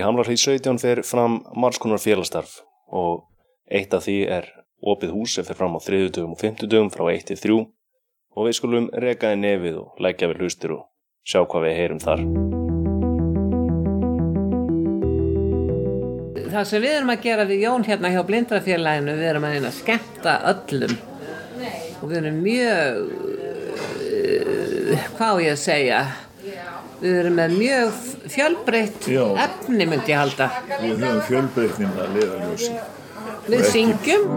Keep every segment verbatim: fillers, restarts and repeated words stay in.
Hamrahlíð sautján fer fram margs konar félagsstarf og eitt af því er opið hús sem fer fram á þriðjudögum og fimmtudögum frá eitt til þrjú og við skulum reka í nefið og leggja við hlustir og sjá hvað við heyrum þar. Það sem við erum að gera við Jón hérna hjá Blindrafélaginu, við erum að reyna að skemmta öllum og við erum mjög, uh, hvað á ég að segja, við erum með mjög fjölbreytt Já. efni myndi ég halda. Við höfum fjölbreytnina að leiðarljósi. Við syngjum.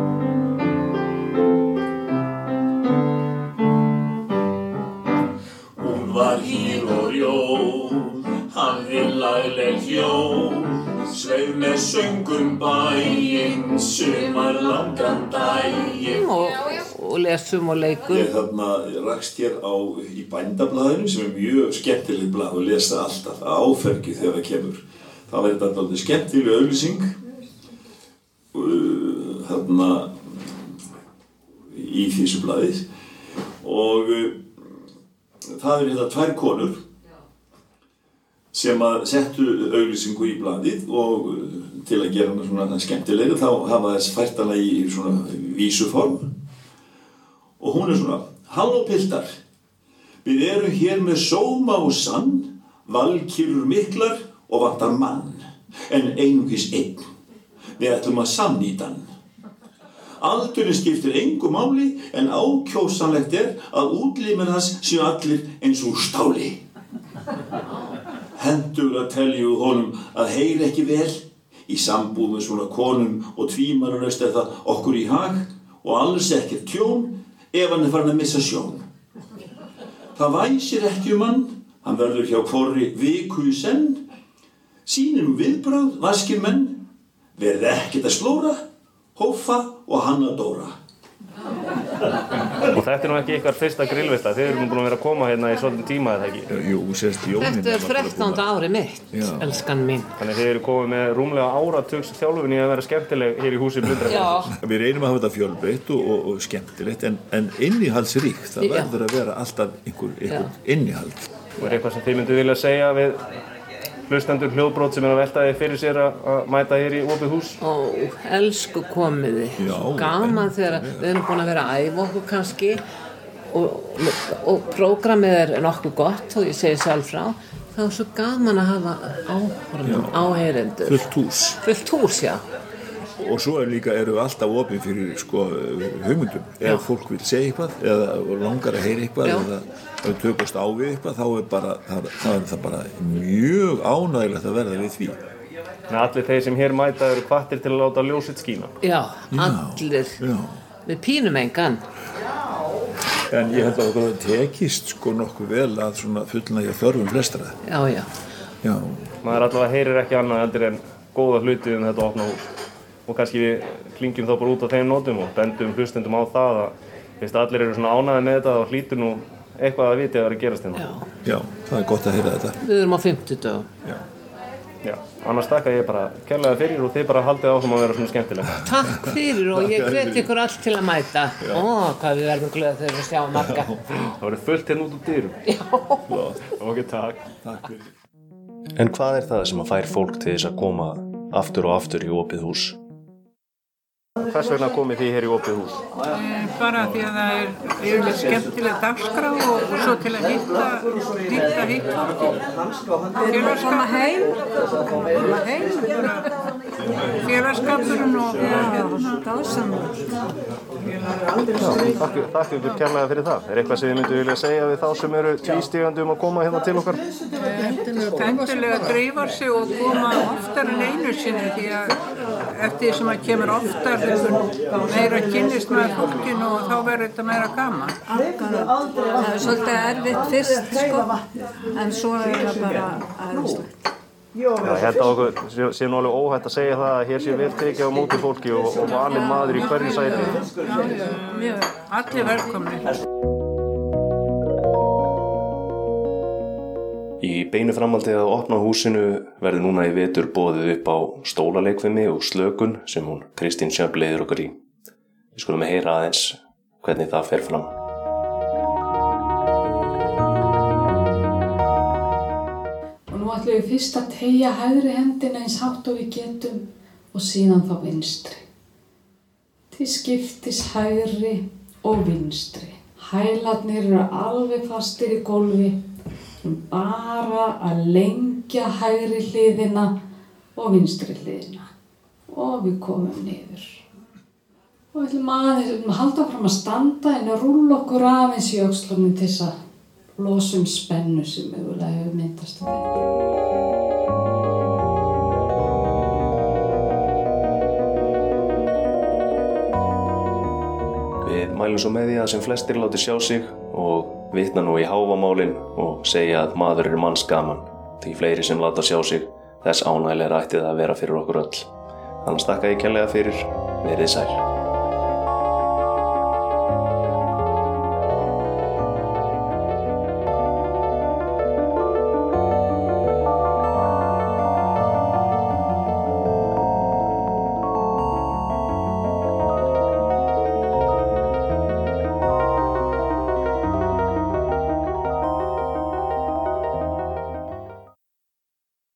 Hún var hýr og ljón, hafði lagleg hjón, sveif með söngum bæinn, sumar langan daginn. Og, og lesum og leikum. Ég þarna rakst hér á í Bændablaðinu sem er mjög skemmtileg blað og lesa alltaf áfergi þegar það kemur. Það var þetta alveg skemmtileg auglýsing uh, þarna í þessu blaði og uh, það er þetta tvær konur sem að settu auglýsingu í blaðið og til að gera hana svona skemmtilega þá hafa þess fært hana í svona vísuform og hún er svona: Halló piltar, við erum hér með sóma og sann, valkyrur miklar og vantar mann, en einungis einn. Við ætlum að samnýta hann. Aldurinn skiptir engu máli en ákjósanlegt er að útlimir hans séu allir eins og stáli. Hendur að telju honum að heyri ekki vel í sambúð með svona konum og tvímaralaust er það okkur í hag og alls ekkert tjón ef hann er farin að missa sjón. Það væsir ekki um hann, hann verður hjá hvorri viku í senn, sýnir nú viðbrögð, vaskir menn, verð ekkert að slóra, hófa og hanna dóra. Og þetta er nú ekki ykkar fyrsta grillveisla, þið erum búin að vera að koma hérna í svolítinn tíma eða ekki? Jú, sérst Jónin. Þetta er þrettánda árið mitt, Já. elskan mín. Þannig þið eru komið með rúmlega áratugs þjálfun í að vera skemmtileg hér í húsi Blindrafélagsins. Já. Við reynum að hafa þetta fjölbreytt og, og, og skemmtilegt en, en innihaldsríkt, það Já. verður að vera alltaf einhver, einhver innihald. Og er eitthvað sem þið myndu vilja segja við hlustendur hljóðbrot sem er að velta þið fyrir sér að, að mæta hér í opið hús? Ó, elsku komiði. Já, Gaman en- þegar við erum búin að vera að æfa okkur kannski og, og prógramið er nokkuð gott og ég segi sjálf frá. Það er svo gaman að hafa áhorfendur, áheyrendur. Fullt hús. Fullt hús, já. Og svo er líka, eru við alltaf opin fyrir sko hugmyndum. Ef fólk vil segja eitthvað eða langar að heyra eitthvað Já. eða ef við tökumst á við eitthvað þá er, bara, það, það er það bara mjög ánægilegt að verða við því. En allir þeir sem hér mæta eru hvattir til að láta ljósið skína. Já, allir. Já. Við pínum engan. En ég held að okkur tekist sko nokkuð vel að svona fullnægja þörfum flestra. Já, já. Já. Maður allavega heyrir ekki annað heldur en góða hluti um þetta opna hús. Og kannski við klingjum þá bara út á þeim nótum og bendum hlustendum á það að fyrst allir eru svona ánægðir með þetta þá hlýtur nú eitthvað að viti að vera að gerast hérna. Já. Já, það er gott að heyra þetta. Við erum á fimmtudögum. Já. Já, annars þakka ég bara kærlega fyrir og þið bara haldið áfram að vera svona skemmtileg. Takk fyrir og ég hvet ykkur allt til að mæta. Ó, hvað við verðum glöð þegar við sjáum marga. Það verður fullt hérna út úr dyrum. Já. Ok, takk. Takk fyrir. En hvað er það sem að fær fólk til þess að koma aftur og aftur í opið hús? Hvers vegna komið þið hér í opið hús? Bara því að það er yfirleitt skemmtileg dagskrá og, og svo til að hitta hitta hitta félagskap koma heim koma heim félagskapurinn og hérna dásamlega. Takk takk ykkur kærlega fyrir það. Er eitthvað sem þið myndu vilja segja við þá sem eru tvístígandi um að koma hérna til okkar? Endilega dreifa sig og koma oftar en einu sinni því að eftir því sem að kemur oftar meira kynnist með fólkinu og þá verður þetta meira gaman. Það er svolítið erfitt fyrst sko, en svo er það bara aðeinslegt. Já, ég held að okkur sé, sé nú alveg óhætt að segja það að hér sé vel tekið á móti fólki og, og valinn maður í hverju sæti. Já, mjög, allir velkomnir. Í beinu framhaldi að opna húsinu verður núna í vetur boðið upp á stólaleikfimi og slökun sem hún Kristín Sjöfn leiðir okkur í. Við skulum heyra aðeins hvernig það fer fram. Og nú ætlum við fyrst að teygja hægri hendina eins hátt og við getum og síðan þá vinstri. Til skiptis hægri og vinstri. Hælarnir eru alveg fastir í gólfi, bara að lengja hægri hliðina og vinstri hliðina. Og við komum niður. Og við ætlum aðeins, við ætlum að halda fram að standa en að rúlla okkur aðeins í öxlunum til þess að losa um spennu sem mögulega hefur myndast við. Við mælum svo með því að sem flestir láti sjá sig og vitna nú í Hávamálin og segja að maður er manns gaman. Því fleiri sem láta sjá sig, þess ánægilega ætti það að vera fyrir okkur öll. Annars þakka ég kærlega fyrir, verið sæl.